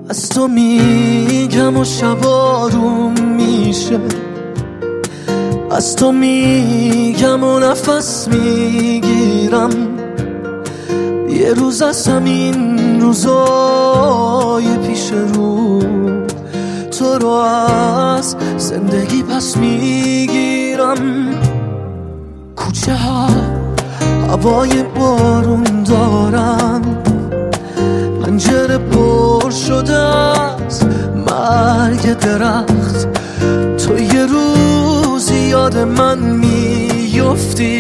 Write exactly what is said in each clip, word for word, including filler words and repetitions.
از تو میگم و شب آروم میشه، از تو میگم و نفس میگیرم. یه روز از همین روزای پیش رو تو رو از زندگی پس میگیرم. کوچه ها هوای بارون دارن، پنجره پر شده از مرگ درخت. تو یه روزی یاد من میفتی،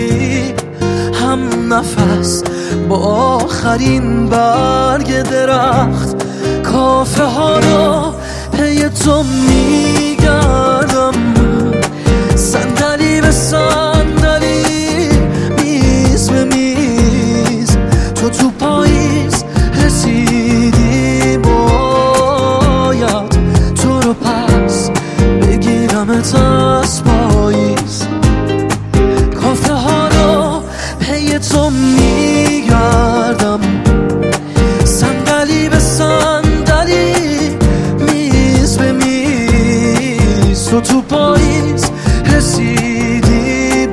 هم نفس با آخرین برگ درخت. کافه ها رو پی تو میگردم، صندلی به صندلی، میز به میز. تو تو پاییز رسیدی، باید تو رو پس بگیرمت از پاییز. کافه ها رو پی تو میگردم، صندلی به صندلی، میز به میز. تو تو پاییز رسیدی،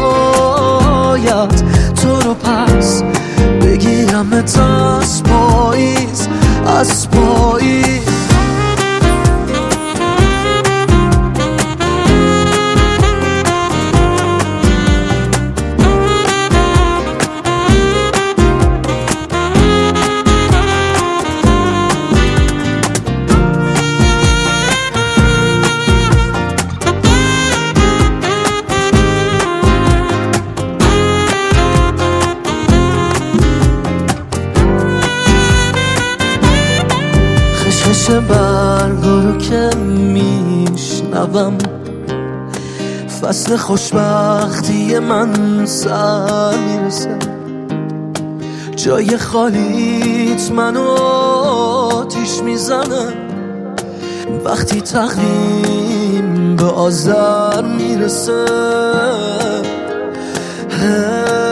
باید تو رو پس بگیرمت از پاییز، از پاییز. خشخش برگا رو که میشنوم، فصل خوشبختی من سر میرسه. جای خالیت منو آتیش میزنه، وقتی تقویم به آذر میرسه.